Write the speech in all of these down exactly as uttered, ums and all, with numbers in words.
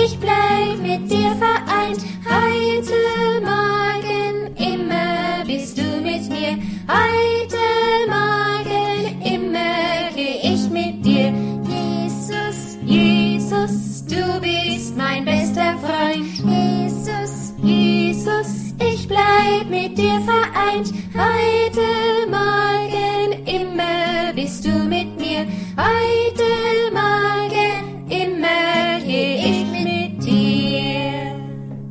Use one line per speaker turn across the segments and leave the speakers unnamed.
ich bleib mit dir vereint. Heute Morgen, immer bist du mit mir. Heute Morgen, immer geh ich mit dir. Jesus, Jesus, du bist mein bester Freund. Jesus, Jesus, ich bleib mit dir vereint. Heute Morgen, immer bist du mit mir. Heute Morgen, immer geh ich mit dir.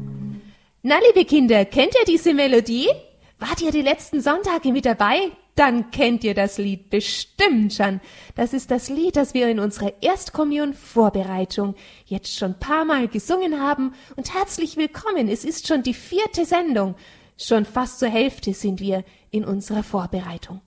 Na, liebe Kinder, kennt ihr diese Melodie? Wart ihr die letzten Sonntage mit dabei? Dann kennt ihr das Lied bestimmt schon. Das ist das Lied, das wir in unserer Erstkommunion-Vorbereitung jetzt schon ein paar Mal gesungen haben. Und herzlich willkommen, es ist schon die vierte Sendung. Schon fast zur Hälfte sind wir in unserer Vorbereitung.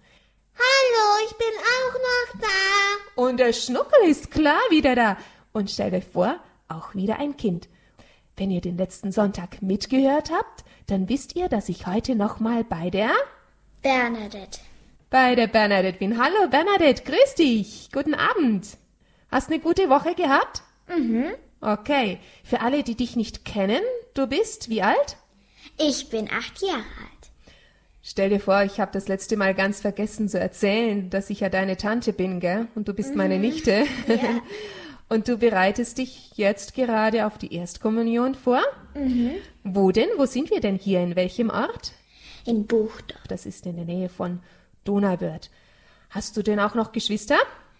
Hallo, ich bin auch noch da.
Und der Schnuckel ist klar wieder da. Und stellt euch vor, auch wieder ein Kind. Wenn ihr den letzten Sonntag mitgehört habt, dann wisst ihr, dass ich heute nochmal bei der
Bernadette.
Bei der Bernadette bin. Hallo Bernadette, grüß dich. Guten Abend. Hast eine gute Woche gehabt?
Mhm.
Okay. Für alle, die dich nicht kennen, du bist wie alt?
Ich bin acht Jahre alt.
Stell dir vor, ich habe das letzte Mal ganz vergessen zu erzählen, dass ich ja deine Tante bin, gell? Und du bist mhm. meine Nichte.
Ja.
Und du bereitest dich jetzt gerade auf die Erstkommunion vor?
Mhm.
Wo denn? Wo sind wir denn hier? In welchem Ort?
In Buchdorf.
Das ist in der Nähe von Donauwörth. Hast du denn auch noch Geschwister?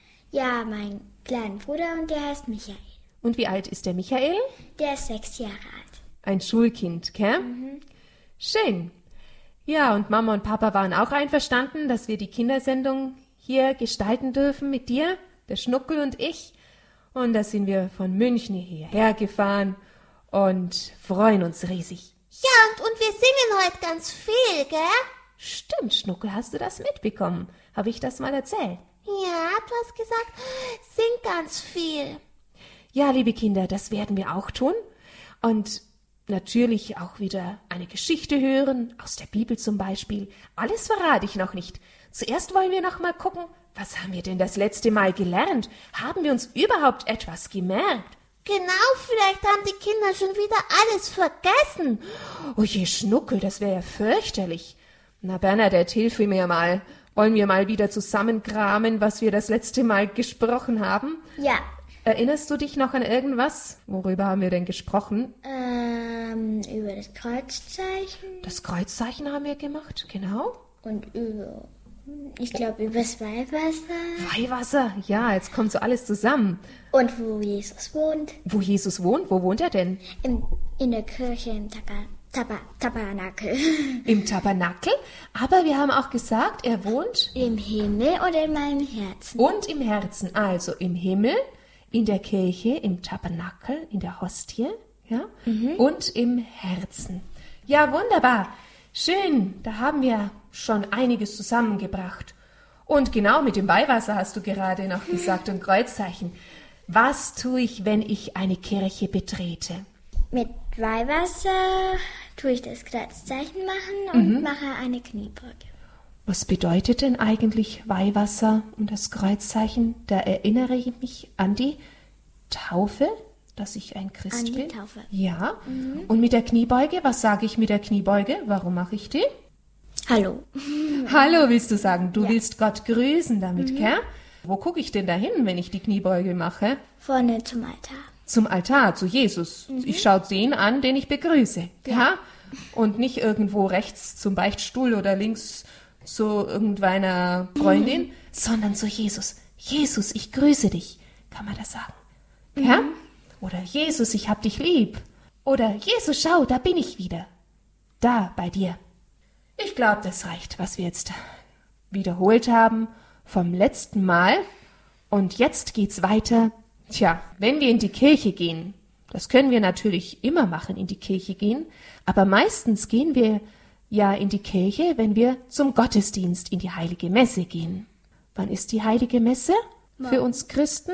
Ja, mein kleiner Bruder und der heißt Michael.
Und wie alt ist der Michael?
Der ist sechs Jahre alt.
Ein Schulkind, gell?
Mhm.
Schön. Ja, und Mama und Papa waren auch einverstanden, dass wir die Kindersendung hier gestalten dürfen mit dir, der Schnuckel und ich. Und da sind wir von München hierher gefahren und freuen uns riesig.
Ja, und, und wir singen heute ganz viel, gell?
Stimmt, Schnuckel, hast du das mitbekommen? Habe ich das mal erzählt?
Ja, du hast gesagt, sing ganz viel.
Ja, liebe Kinder, das werden wir auch tun. Und natürlich auch wieder eine Geschichte hören, aus der Bibel zum Beispiel. Alles verrate ich noch nicht. Zuerst wollen wir noch mal gucken, was haben wir denn das letzte Mal gelernt? Haben wir uns überhaupt etwas gemerkt?
Genau, vielleicht haben die Kinder schon wieder alles vergessen.
Oh je, Schnuckel, das wäre ja fürchterlich. Na, Bernadette, hilf mir mal. Wollen wir mal wieder zusammenkramen, was wir das letzte Mal gesprochen haben?
Ja.
Erinnerst du dich noch an irgendwas? Worüber haben wir denn gesprochen?
Ähm, über das Kreuzzeichen.
Das Kreuzzeichen haben wir gemacht, genau.
Und über, ich glaube, über das Weihwasser.
Weihwasser, ja, jetzt kommt so alles zusammen.
Und wo Jesus wohnt.
Wo Jesus wohnt? Wo wohnt er denn?
Im, in der Kirche im Taba, Taba, Tabernakel.
Im Tabernakel? Aber wir haben auch gesagt, er wohnt
im Himmel oder in meinem Herzen.
Und im Herzen, also im Himmel, in der Kirche, im Tabernakel, in der Hostie, ja, mhm. und im Herzen. Ja, wunderbar. Schön, da haben wir schon einiges zusammengebracht. Und genau mit dem Weihwasser hast du gerade noch gesagt und Kreuzzeichen. Was tue ich, wenn ich eine Kirche betrete?
Mit Weihwasser tue ich das Kreuzzeichen machen und
mhm.
mache eine Kniebeuge.
Was bedeutet denn eigentlich Weihwasser und das Kreuzzeichen? Da erinnere ich mich an die Taufe, dass ich ein Christ
an die
bin.
Taufe.
Ja.
Mhm.
Und mit der Kniebeuge, was sage ich mit der Kniebeuge? Warum mache ich die?
Hallo.
Hallo willst du sagen. Du
ja.
willst Gott grüßen damit,
mhm.
gell? Wo gucke ich denn da hin, wenn ich die Kniebeuge mache?
Vorne zum Altar.
Zum Altar, zu Jesus.
Mhm.
Ich schaue den an, den ich begrüße. Ja. ja? Und nicht irgendwo rechts zum Beichtstuhl oder links zu irgendeiner Freundin, mhm. sondern zu Jesus. Jesus, ich grüße dich. Kann man das sagen? Mhm. Ja? Oder Jesus, ich hab dich lieb. Oder Jesus, schau, da bin ich wieder. Da, bei dir. Ich glaube, das reicht, was wir jetzt wiederholt haben vom letzten Mal. Und jetzt geht's weiter. Tja, wenn wir in die Kirche gehen, das können wir natürlich immer machen, in die Kirche gehen, aber meistens gehen wir ja in die Kirche, wenn wir zum Gottesdienst, in die Heilige Messe gehen. Wann ist die Heilige Messe
Morgen.
Für uns Christen?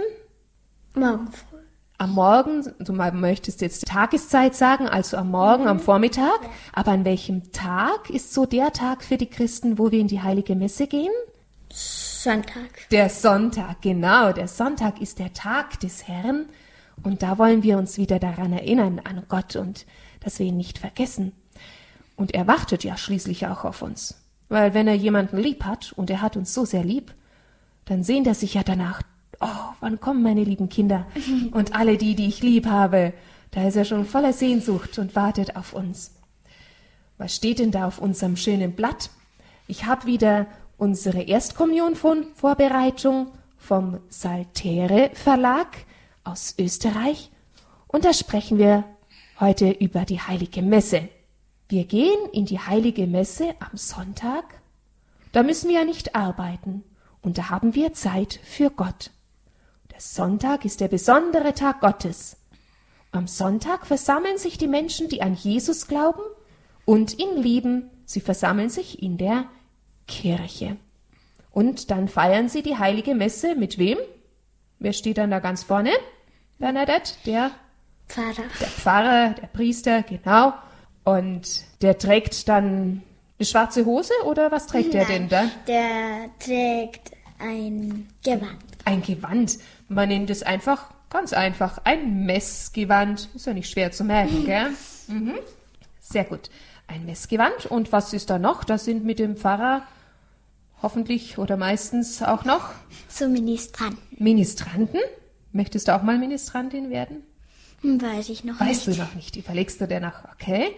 Morgen früh.
Am Morgen, du möchtest jetzt die Tageszeit sagen, also am Morgen, mhm. am Vormittag.
Ja.
Aber an welchem Tag ist so der Tag für die Christen, wo wir in die Heilige Messe gehen?
Sonntag.
Der Sonntag, genau. Der Sonntag ist der Tag des Herrn. Und da wollen wir uns wieder daran erinnern, an Gott und dass wir ihn nicht vergessen. Und er wartet ja schließlich auch auf uns. Weil wenn er jemanden lieb hat und er hat uns so sehr lieb, dann sehnt er sich ja danach, oh, wann kommen meine lieben Kinder? Und alle die, die ich lieb habe, da ist er schon voller Sehnsucht und wartet auf uns. Was steht denn da auf unserem schönen Blatt? Ich habe wieder unsere Erstkommunion-Vorbereitung vom Saltere Verlag aus Österreich. Und da sprechen wir heute über die Heilige Messe. Wir gehen in die Heilige Messe am Sonntag. Da müssen wir ja nicht arbeiten. Und da haben wir Zeit für Gott. Der Sonntag ist der besondere Tag Gottes. Am Sonntag versammeln sich die Menschen, die an Jesus glauben und ihn lieben. Sie versammeln sich in der Kirche. Und dann feiern sie die Heilige Messe mit wem? Wer steht dann da ganz vorne? Bernadette, der
Pfarrer.
Der Pfarrer, der Priester, genau. Und der trägt dann eine schwarze Hose oder was trägt der denn da?
Der trägt ein Gewand.
Ein Gewand. Man nennt es einfach, ganz einfach, ein Messgewand. Ist ja nicht schwer zu merken, gell? Mhm. Sehr gut. Ein Messgewand. Und was ist da noch? Da sind mit dem Pfarrer hoffentlich oder meistens auch noch
So Ministranten.
Ministranten. Möchtest du auch mal Ministrantin werden?
Hm, Weiß ich noch
Weißt
nicht.
du noch nicht. Überlegst du dir nach, okay.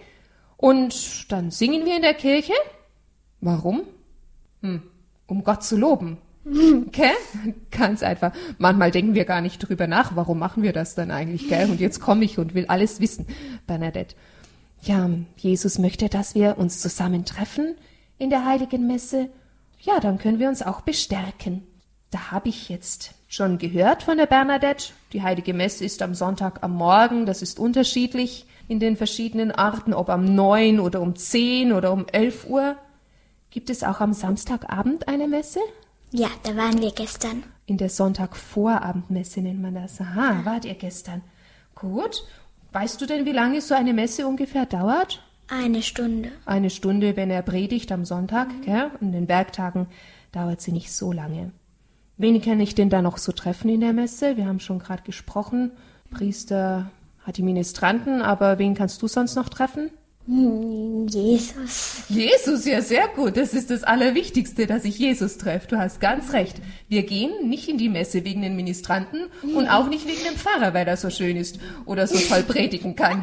Und dann singen wir in der Kirche. Warum? Hm, um Gott zu loben. Okay? Ganz einfach. Manchmal denken wir gar nicht drüber nach, warum machen wir das dann eigentlich, gell? Und jetzt komme ich und will alles wissen, Bernadette. Ja, Jesus möchte, dass wir uns zusammentreffen in der Heiligen Messe. Ja, dann können wir uns auch bestärken. Da habe ich jetzt schon gehört von der Bernadette. Die Heilige Messe ist am Sonntag am Morgen. Das ist unterschiedlich in den verschiedenen Arten, ob am neun oder um zehn oder um elf Uhr. Gibt es auch am Samstagabend eine Messe?
Ja, da waren wir gestern.
In der Sonntagvorabendmesse nennt man das. Aha, wart ihr gestern. Gut. Weißt du denn, wie lange so eine Messe ungefähr dauert?
Eine Stunde.
Eine Stunde, wenn er predigt am Sonntag, gell? An den Werktagen dauert sie nicht so lange. Wen kann ich denn da noch so treffen in der Messe? Wir haben schon gerade gesprochen. Priester hat die Ministranten, aber wen kannst du sonst noch treffen?
Hm, Jesus.
Jesus, ja, sehr gut. Das ist das Allerwichtigste, dass ich Jesus treffe. Du hast ganz recht. Wir gehen nicht in die Messe wegen den Ministranten und auch nicht wegen dem Pfarrer, weil er so schön ist oder so toll predigen kann.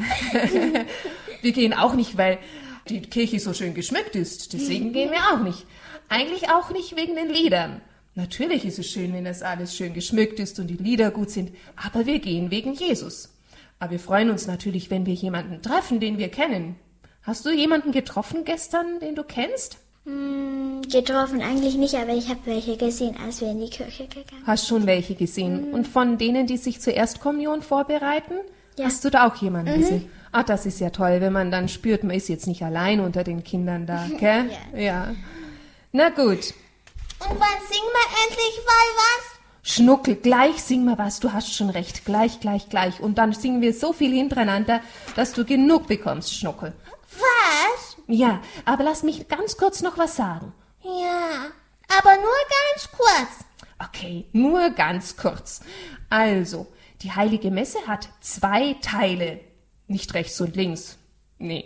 Wir gehen auch nicht, weil die Kirche so schön geschmückt ist. Deswegen gehen wir auch nicht. Eigentlich auch nicht wegen den Liedern. Natürlich ist es schön, wenn das alles schön geschmückt ist und die Lieder gut sind, aber wir gehen wegen Jesus. Aber wir freuen uns natürlich, wenn wir jemanden treffen, den wir kennen. Hast du jemanden getroffen gestern, den du kennst?
Hm, getroffen eigentlich nicht, aber ich habe welche gesehen, als wir in die Kirche gegangen.
Hast schon welche gesehen. Mhm. Und von denen, die sich zur Erstkommunion vorbereiten,
Ja.
hast du da auch jemanden mhm. gesehen? Ah, das ist ja toll, wenn man dann spürt, man ist jetzt nicht allein unter den Kindern da, gell?
Ja.
Ja. Na gut.
Und wann singen wir endlich mal was?
Schnuckel, gleich singen wir was. Du hast schon recht. Gleich, gleich, gleich. Und dann singen wir so viel hintereinander, dass du genug bekommst, Schnuckel.
Was?
Ja, aber lass mich ganz kurz noch was sagen.
Ja, aber nur ganz kurz.
Okay, nur ganz kurz. Also, die Heilige Messe hat zwei Teile. Nicht rechts und links. Nee.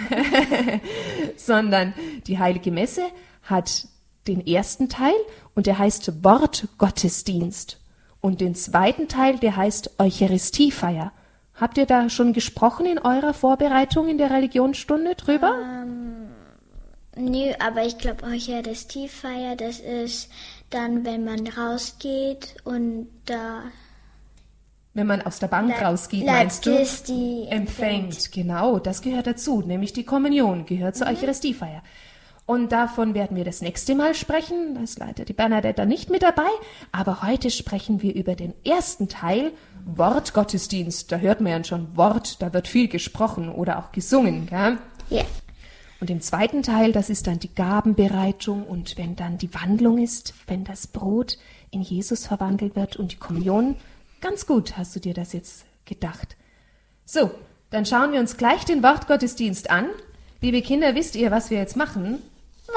Sondern die Heilige Messe hat den ersten Teil und der heißt Wortgottesdienst. Und den zweiten Teil, der heißt Eucharistiefeier. Habt ihr da schon gesprochen in eurer Vorbereitung in der Religionsstunde drüber?
Ähm, nö, aber ich glaube, Eucharistiefeier, das ist dann, wenn man rausgeht und da
Wenn man aus der Bank
La-
rausgeht,
La
meinst du?
Christi
Empfängt, genau, das gehört dazu, nämlich die Kommunion gehört zur Eucharistiefeier. Und davon werden wir das nächste Mal sprechen. Da ist leider die Bernadette nicht mit dabei. Aber heute sprechen wir über den ersten Teil, Wortgottesdienst. Da hört man ja schon Wort, da wird viel gesprochen oder auch gesungen. Gell?
Ja.
Und im zweiten Teil, das ist dann die Gabenbereitung. Und wenn dann die Wandlung ist, wenn das Brot in Jesus verwandelt wird und die Kommunion. Ganz gut hast du dir das jetzt gedacht. So, dann schauen wir uns gleich den Wortgottesdienst an. Liebe Kinder, wisst ihr, was wir jetzt machen?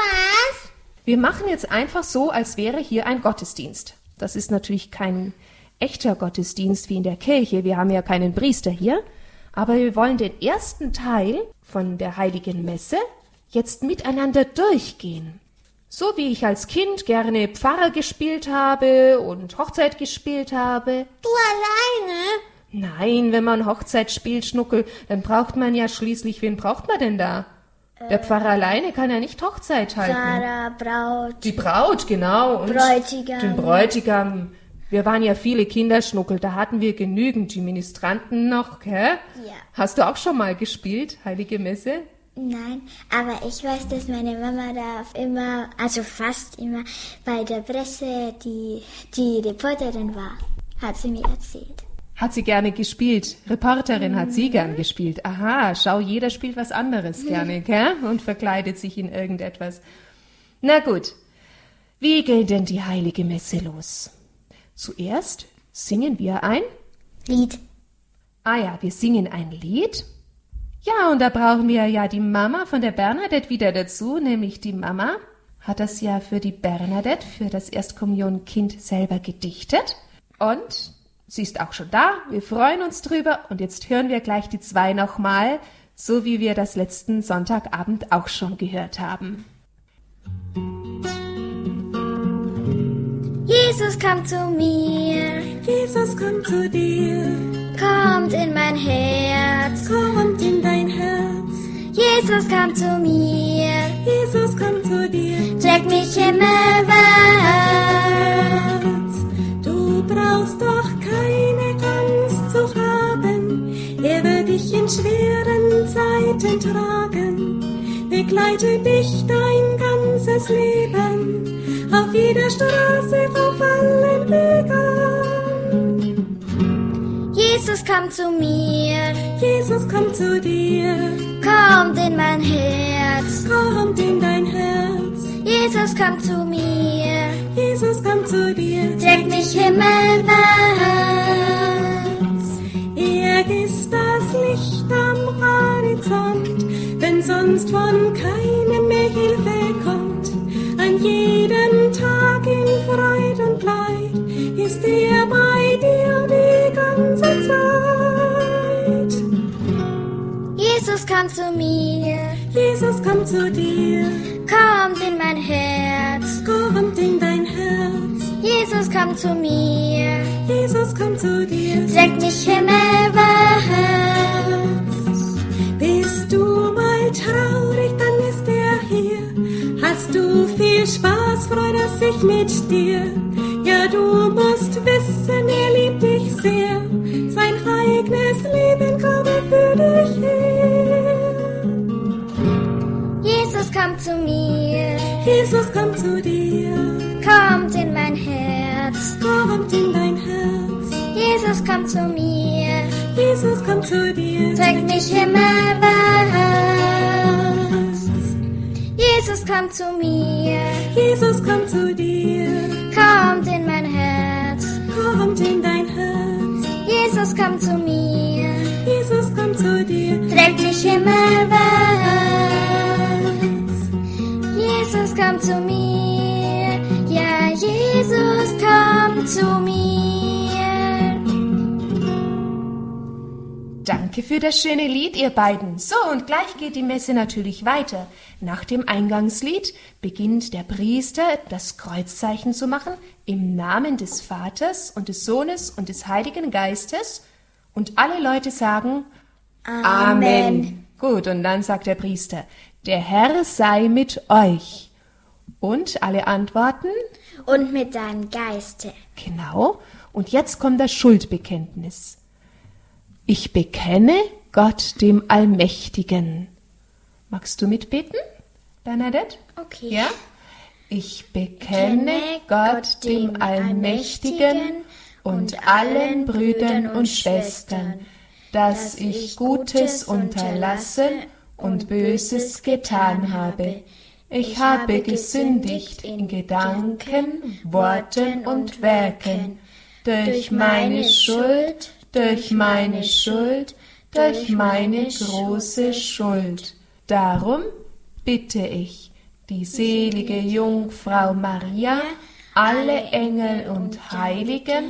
Was?
Wir machen jetzt einfach so, als wäre hier ein Gottesdienst. Das ist natürlich kein echter Gottesdienst wie in der Kirche. Wir haben ja keinen Priester hier. Aber wir wollen den ersten Teil von der Heiligen Messe jetzt miteinander durchgehen. So wie ich als Kind gerne Pfarrer gespielt habe und Hochzeit gespielt habe.
Du alleine?
Nein, wenn man Hochzeit spielt, Schnuckel, dann braucht man ja schließlich, wen braucht man denn da? Der Pfarrer alleine kann ja nicht Hochzeit halten.
Pfarrer, Braut.
Die Braut, genau. Und
Bräutigam.
den Bräutigam. Wir waren ja viele Kinder, Schnuckel, da hatten wir genügend die Ministranten noch, gell?
Ja.
Hast du auch schon mal gespielt, Heilige Messe?
Nein, aber ich weiß, dass meine Mama da immer, also fast immer, bei der Presse die, die Reporterin war, hat sie mir erzählt.
Hat sie gerne gespielt. Reporterin hat sie gern gespielt. Aha, schau, jeder spielt was anderes gerne, gell? Und verkleidet sich in irgendetwas. Na gut, wie geht denn die Heilige Messe los? Zuerst singen wir ein
Lied.
Ah ja, wir singen ein Lied. Ja, und da brauchen wir ja die Mama von der Bernadette wieder dazu, nämlich die Mama hat das ja für die Bernadette, für das Erstkommunionkind selber gedichtet. Und sie ist auch schon da, wir freuen uns drüber und jetzt hören wir gleich die zwei nochmal, so wie wir das letzten Sonntagabend auch schon gehört haben.
Jesus kommt zu mir,
Jesus kommt zu dir,
kommt in mein Herz.
kommt in dein Herz.
Jesus kommt zu mir,
Jesus kommt zu dir,
trägt mich himmelwärts.
du brauchst doch keine Angst zu haben, er wird dich in schweren Zeiten tragen, begleite dich dein ganzes Leben, auf jeder Straße, auf allen Wegen.
Jesus kommt zu mir,
Jesus kommt zu dir,
kommt in mein Herz.
kommt in dein Herz.
Jesus kommt zu mir,
Jesus kommt zu dir,
trägt mich himmelwärts.
er ist das Licht am Horizont, wenn sonst von keinem mehr Hilfe kommt. An jedem Tag in Freud und Leid ist er bei dir die ganze Zeit.
Jesus kommt zu mir,
Jesus kommt zu dir,
kommt in mein Herz.
kommt in dein Herz.
Jesus kommt zu mir,
Jesus kommt zu dir,
trägt mich himmelwärts.
bist du mal traurig, dann ist er hier. Hast du viel Spaß, freut er sich mit dir. Ja, du musst wissen, er liebt dich sehr. Sein eigenes Leben gab er für dich her.
Jesus kommt zu mir,
Jesus kommt zu dir,
kommt in mein Herz.
kommt in dein Herz.
Jesus kommt zu mir,
Jesus kommt zu dir,
trägt mich himmelwärts. Jesus kommt zu mir,
Jesus kommt zu dir,
kommt in mein Herz.
kommt in dein Herz.
Jesus kommt zu mir,
Jesus kommt zu dir,
trägt mich himmelwärts. Jesus kommt zu mir, ja, Jesus kommt zu mir.
Danke für das schöne Lied, ihr beiden. So, und gleich geht die Messe natürlich weiter. Nach dem Eingangslied beginnt der Priester, das Kreuzzeichen zu machen, im Namen des Vaters und des Sohnes und des Heiligen Geistes. Und alle Leute sagen Amen. Amen. Gut, und dann sagt der Priester, der Herr sei mit euch. Und alle antworten
Und mit deinem Geiste.
Genau. Und jetzt kommt das Schuldbekenntnis. Ich bekenne Gott dem Allmächtigen. Magst du mitbeten, Bernadette?
Okay.
Ja? Ich bekenne Gott dem Allmächtigen und allen Brüdern und Schwestern, dass ich Gutes unterlasse und Böses getan habe. Ich habe gesündigt in Gedanken, Worten und Werken, durch meine Schuld, durch meine Schuld, durch meine große Schuld. Darum bitte ich die selige Jungfrau Maria, alle Engel und Heiligen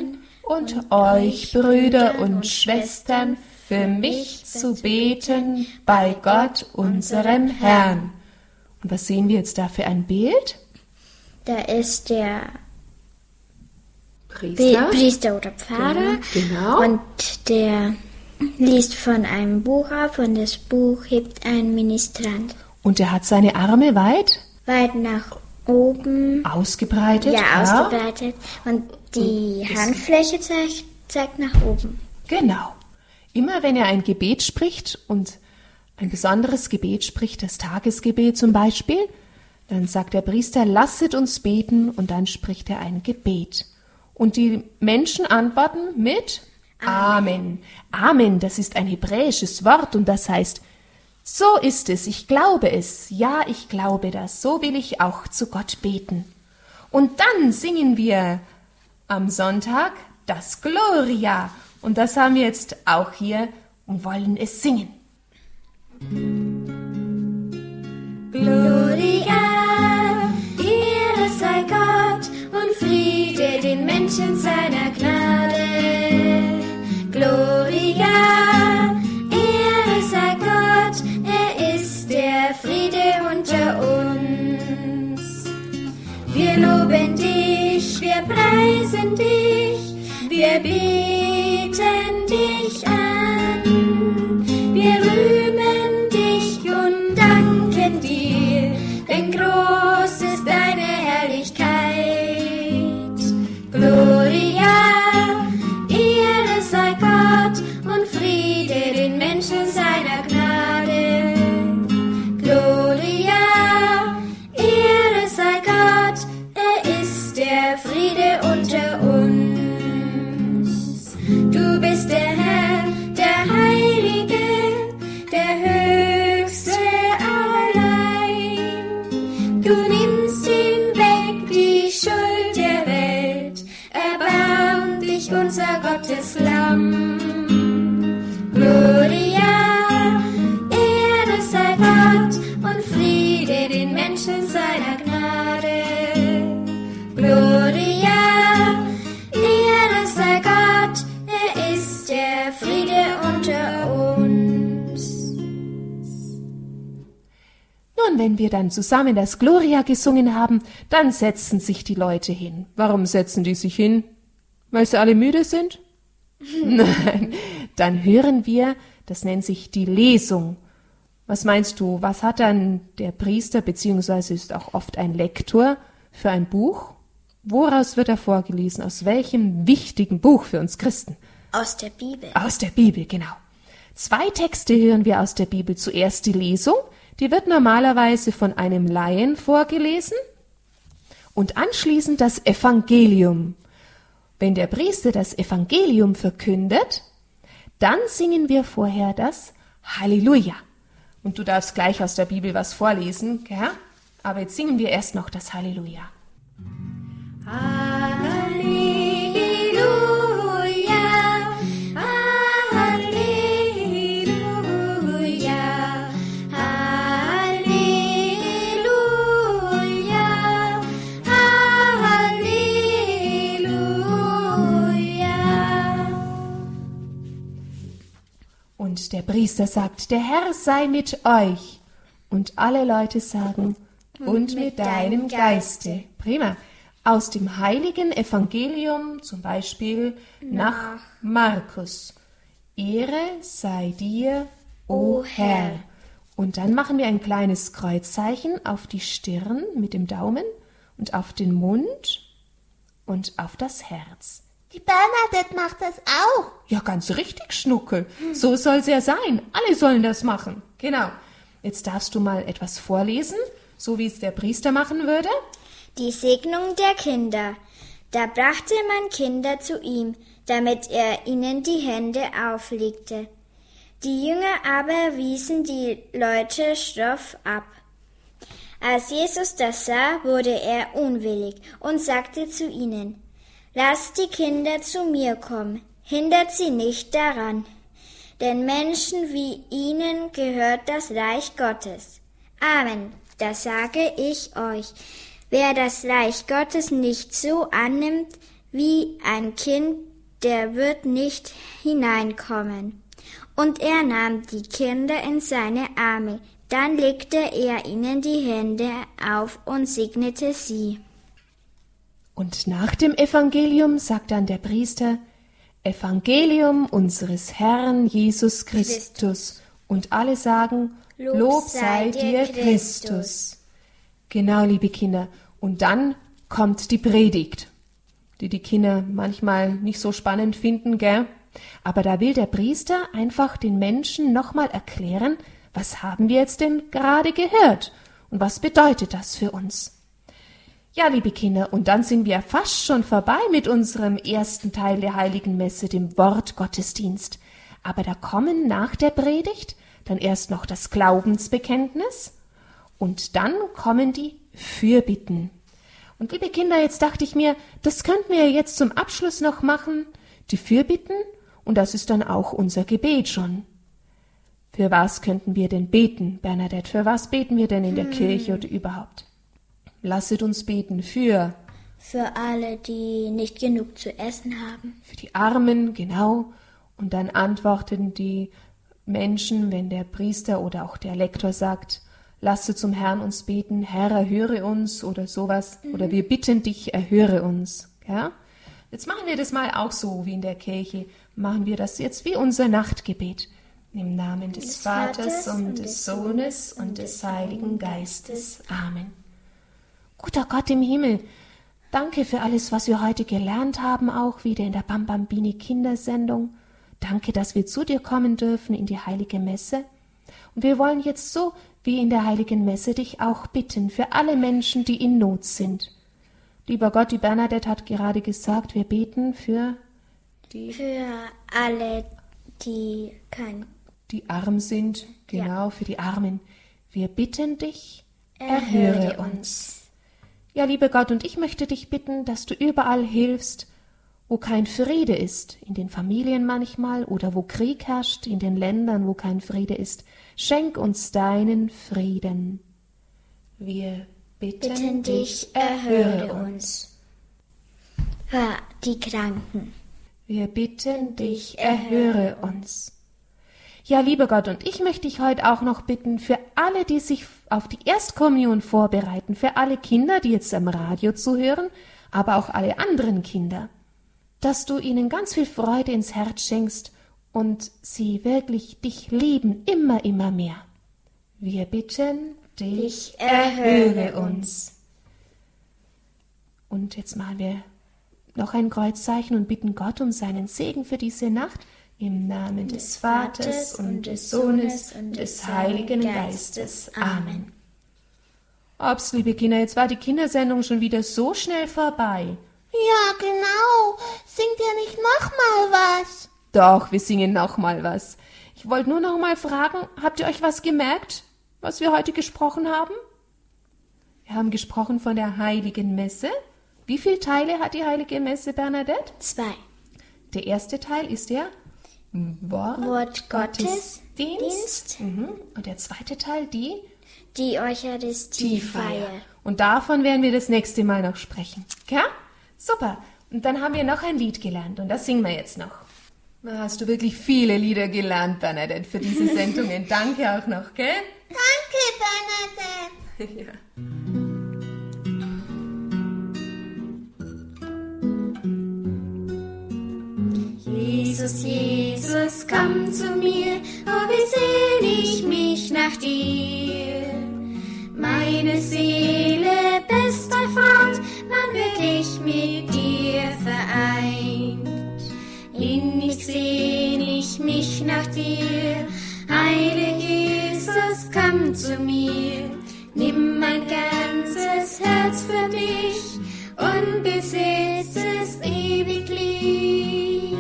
und euch, Brüder und Schwestern, für mich zu beten bei Gott, unserem Herrn. Und was sehen wir jetzt da für ein Bild?
Da ist der
Priester.
Pri- Priester oder Pfarrer.
Genau.
Und der liest von einem Buch ab und das Buch hebt ein Ministrant.
Und er hat seine Arme weit
Weit nach oben.
ausgebreitet.
Ja, ausgebreitet. Und die Handfläche zeigt, zeigt nach oben.
Genau. Immer wenn er ein Gebet spricht und ein besonderes Gebet spricht, das Tagesgebet zum Beispiel, dann sagt der Priester, lasset uns beten, und dann spricht er ein Gebet. Und die Menschen antworten mit Amen. Amen, das ist ein hebräisches Wort und das heißt, so ist es, ich glaube es, ja, ich glaube das, so will ich auch zu Gott beten. Und dann singen wir am Sonntag das Gloria. Und das haben wir jetzt auch hier und wollen es singen.
Gloria, Ehre sei Gott und Friede den Menschen seiner Gnade. Gloria, Ehre sei Gott, er ist der Friede unter uns. Wir loben dich, wir preisen dich, wir beten dich an. Wir rühmen dich und danken dir, denn groß ist deine Herrlichkeit. Gloria, Ehre sei Gott und Friede den Menschen seiner Gnade. Gloria, Ehre sei Gott, er ist der Friede unter uns. Du bist der Herr, der Heilige, der Höchste allein. Du nimmst hinweg die Schuld der Welt, erbarm dich, unser Gottes Lamm. Gloria, Ehre sei Gott und Friede den Menschen seiner Gnade. Gloria, Ehre sei Gott, er ist der Friede unter uns.
Nun, wenn wir dann zusammen das Gloria gesungen haben, dann setzen sich die Leute hin. Warum setzen die sich hin? Weil sie alle müde sind? Nein, dann hören wir, das nennt sich die Lesung. Was meinst du, was hat dann der Priester, beziehungsweise ist auch oft ein Lektor, für ein Buch? Woraus wird er vorgelesen? Aus welchem wichtigen Buch für uns Christen?
Aus der Bibel.
Aus der Bibel, genau. Zwei Texte hören wir aus der Bibel. Zuerst die Lesung, die wird normalerweise von einem Laien vorgelesen, und anschließend das Evangelium. Wenn der Priester das Evangelium verkündet, dann singen wir vorher das Halleluja. Und du darfst gleich aus der Bibel was vorlesen, gell? Aber jetzt singen wir erst noch das Halleluja.
Halleluja, Halleluja, Halleluja, Halleluja.
Und der Priester sagt, der Herr sei mit euch. Und alle Leute sagen, und mit deinem Geiste. Prima. Aus dem heiligen Evangelium, zum Beispiel nach Markus. Ehre sei dir, o Herr. Und dann machen wir ein kleines Kreuzzeichen auf die Stirn mit dem Daumen und auf den Mund und auf das Herz.
Die Bernadette macht das auch.
Ja, ganz richtig, Schnuckel. So soll es ja sein. Alle sollen das machen. Genau. Jetzt darfst du mal etwas vorlesen, so wie es der Priester machen würde.
Die Segnung der Kinder. Da brachte man Kinder zu ihm, damit er ihnen die Hände auflegte. Die Jünger aber wiesen die Leute schroff ab. Als Jesus das sah, wurde er unwillig und sagte zu ihnen, lasst die Kinder zu mir kommen, hindert sie nicht daran, denn Menschen wie ihnen gehört das Reich Gottes. Amen, das sage ich euch. Wer das Reich Gottes nicht so annimmt wie ein Kind, der wird nicht hineinkommen. Und er nahm die Kinder in seine Arme. Dann legte er ihnen die Hände auf und segnete sie.
Und nach dem Evangelium sagt dann der Priester: Evangelium unseres Herrn Jesus Christus. Und alle sagen: Lob, Lob sei dir, Christus. Christus. Genau, liebe Kinder. Und dann kommt die Predigt, die die Kinder manchmal nicht so spannend finden, gell? Aber da will der Priester einfach den Menschen nochmal erklären, was haben wir jetzt denn gerade gehört und was bedeutet das für uns? Ja, liebe Kinder, und dann sind wir fast schon vorbei mit unserem ersten Teil der Heiligen Messe, dem Wortgottesdienst. Aber da kommen nach der Predigt dann erst noch das Glaubensbekenntnis und dann kommen die Fürbitten. Und liebe Kinder, jetzt dachte ich mir, das könnten wir jetzt zum Abschluss noch machen, die Fürbitten, und das ist dann auch unser Gebet schon. Für was könnten wir denn beten, Bernadette? Für was beten wir denn in der hm. Kirche oder überhaupt? Lasset uns beten für...
Für alle, die nicht genug zu essen haben.
Für die Armen, genau. Und dann antworten die Menschen, wenn der Priester oder auch der Lektor sagt, lasse zum Herrn uns beten, Herr, erhöre uns oder sowas. Mhm. Oder wir bitten dich, erhöre uns. Ja? Jetzt machen wir das mal auch so wie in der Kirche. Machen wir das jetzt wie unser Nachtgebet. Im Namen des, des Vaters, Vaters und des Sohnes und des Heiligen Geistes. Amen. Guter Gott im Himmel, danke für alles, was wir heute gelernt haben, auch wieder in der Bambambini Kindersendung. Danke, dass wir zu dir kommen dürfen in die Heilige Messe. Und wir wollen jetzt so wie in der Heiligen Messe dich auch bitten für alle Menschen, die in Not sind. Lieber Gott, die Bernadette hat gerade gesagt, wir beten für die...
Für alle, die kein...
die arm sind, genau, ja. Für die Armen. Wir bitten dich, erhöre, erhöre uns. Ja, lieber Gott, und ich möchte dich bitten, dass du überall hilfst, wo kein Friede ist, in den Familien manchmal oder wo Krieg herrscht, in den Ländern, wo kein Friede ist. Schenk uns deinen Frieden. Wir bitten, bitten dich, erhöre uns.
Hör die Kranken.
Wir bitten dich, erhöre uns. Ja, lieber Gott, und ich möchte dich heute auch noch bitten, für alle, die sich auf die Erstkommunion vorbereiten, für alle Kinder, die jetzt am Radio zuhören, aber auch alle anderen Kinder, dass du ihnen ganz viel Freude ins Herz schenkst und sie wirklich dich lieben, immer, immer mehr. Wir bitten dich, erhöre uns. Und jetzt machen wir noch ein Kreuzzeichen und bitten Gott um seinen Segen für diese Nacht. Im Namen des Vaters und des Sohnes und des Heiligen Geistes. Amen. Ups, liebe Kinder, jetzt war die Kindersendung schon wieder so schnell vorbei.
Ja, genau. Singt ihr nicht noch mal was?
Doch, wir singen noch mal was. Ich wollte nur noch mal fragen, habt ihr euch was gemerkt, was wir heute gesprochen haben? Wir haben gesprochen von der Heiligen Messe. Wie viele Teile hat die Heilige Messe, Bernadette?
Zwei.
Der erste Teil ist der Wort,
Wort Gottes
Dienst. Dienst. Mhm. Und der zweite Teil, die?
Die Eucharistiefeier.
Und davon werden wir das nächste Mal noch sprechen. Ja? Super. Und dann haben wir noch ein Lied gelernt und das singen wir jetzt noch. Da hast du wirklich viele Lieder gelernt, Bernadette, für diese Sendungen. Danke auch noch, gell?
Danke, Bernadette.
Ja.
Jesus, Jesus, komm zu mir, oh wie sehn ich mich nach dir. Meine Seele, bester Freund, wann wird ich mit dir vereint? Innig sehn ich mich nach dir, heiliger Jesus, komm zu mir. Nimm mein ganzes Herz für mich und besitz es ewiglich.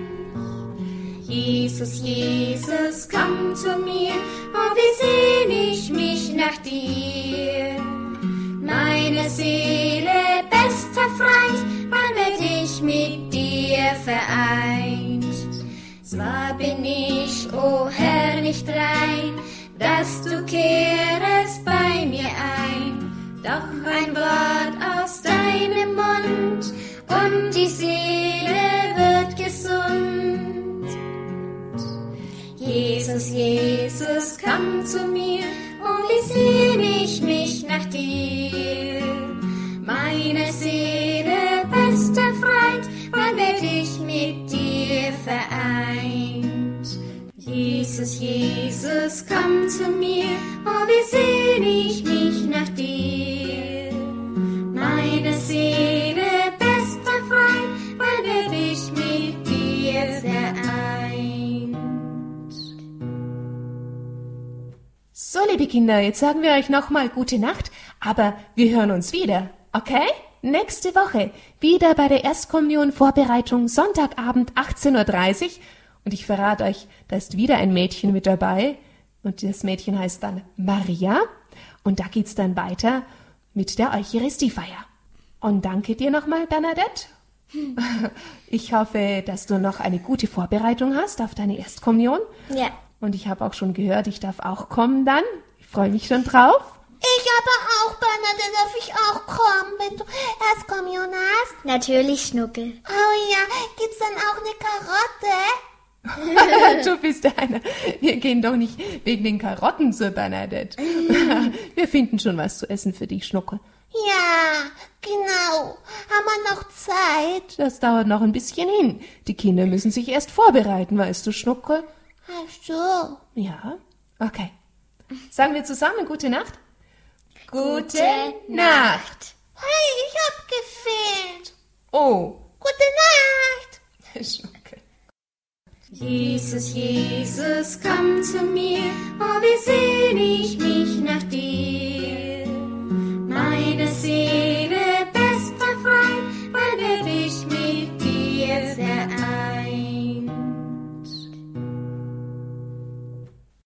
Jesus, Jesus, komm zu mir, oh wie sehn ich mich nach dir. Meine Seele, bester Freund, wann werd ich mit dir vereint? Zwar bin ich, o oh Herr, nicht rein, dass du kehrest bei mir ein, doch ein Wort aus deinem Mund und die Seele wird Jesus, Jesus, komm zu mir, oh, wie sehn ich mich nach dir. Meine Seele, bester Freund, wann werd ich mit dir vereint? Jesus, Jesus, komm zu mir, oh, wie sehn ich mich nach dir. Meine Seele, bester Freund, wann werd ich mit dir vereint?
So, liebe Kinder, jetzt sagen wir euch nochmal gute Nacht, aber wir hören uns wieder, okay? Nächste Woche wieder bei der Erstkommunion-Vorbereitung, Sonntagabend achtzehn Uhr dreißig. Und ich verrate euch, da ist wieder ein Mädchen mit dabei. Und das Mädchen heißt dann Maria. Und da geht's dann weiter mit der Eucharistiefeier. Und danke dir nochmal, Bernadette. Ich hoffe, dass du noch eine gute Vorbereitung hast auf deine Erstkommunion.
Ja.
Und ich habe auch schon gehört, ich darf auch kommen dann. Ich freue mich schon drauf.
Ich aber auch, Bernadette, darf ich auch kommen, wenn du Erstkommunion hast?
Natürlich, Schnuckel.
Oh ja, gibt's dann auch eine Karotte?
Du bist einer. Wir gehen doch nicht wegen den Karotten zur Bernadette. Wir finden schon was zu essen für dich, Schnuckel.
Ja, genau. Haben wir noch Zeit?
Das dauert noch ein bisschen hin. Die Kinder müssen sich erst vorbereiten, weißt du, Schnuckel?
Ach so.
Ja, okay. Sagen wir zusammen gute Nacht?
Gute Nacht.
Hey, ich hab gefehlt.
Oh.
Gute Nacht.
Schnuckel.
Jesus, Jesus, komm zu mir, oh, wie sehn ich mich